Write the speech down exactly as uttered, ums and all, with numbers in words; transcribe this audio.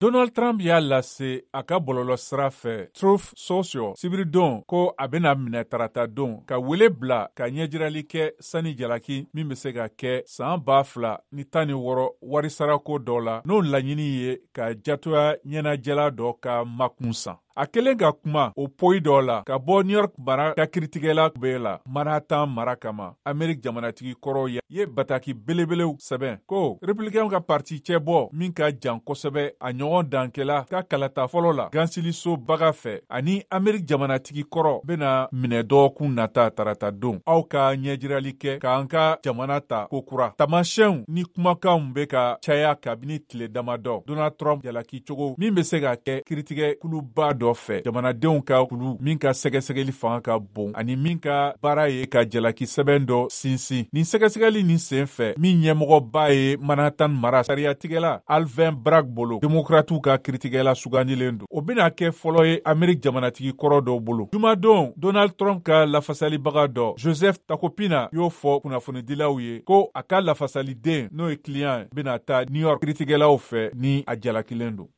Donald Trump y'a lase a ka bɔlɔlɔ sira fɛ Truth Social sibiridon ko a bena minɛ tarata don ka wele bila ka ɲɛjirali kɛ sani jalaki min be se ka kɛ saan b'a fila ni tan ni wɔɔrɔ warisarako dɔ la n'o laɲini ye ka jatoya ɲɛnajɛla dɔ ka makun san. A kelen ka kuma o poyi dɔ la ka bɔ New York mara ka kiritigɛla bɛɛ la Manhattan mara kama Amerik jamanatigi kɔrɔ ye, ye bataki belebelew sɛbɛn ko Républicain ka parti cɛbɔ min ka jan kosɛbɛ a ɲɔgɔn dankɛla ka kalata fɔlɔ la gansiliso baga fɛ ani Amerik jamanatigi kɔrɔ bena minɛ dɔgɔkun nata tarata don. Aw ka ɲɛjirali kɛ k'an ka jamana ta kokura. Tamasɛnw ni kumakanw be ka caya kabini tile damadɔ Donald Trump jalaki cogo min be se ka kɛ kiritigɛ kuluba dɔ fɛ jamanadenw ka kulu min ka sɛgɛsɛgɛli fanga ka bon ani min ka baara ye ka jalaki sɛbɛn dɔ sinsin. Nin sɛgɛsɛgɛli nin sen fɛ min ɲɛmɔgɔba ye Manhattan mara sariyatigɛla Alvin Bragg bolo demokratiw ka kiritigɛla sugandilen don. O bena kɛ fɔlɔ ye Amerik jamanatigi kɔrɔ dɔw bolo. Jumadon Donald Trump ka lafasalibaga dɔ Joseph Takopina y'o fɔ kunnafonidilaw ye ko a ka lafasaliden n'o ye client bena ta New York kiritigɛlaw fɛ ni a jalakilen don.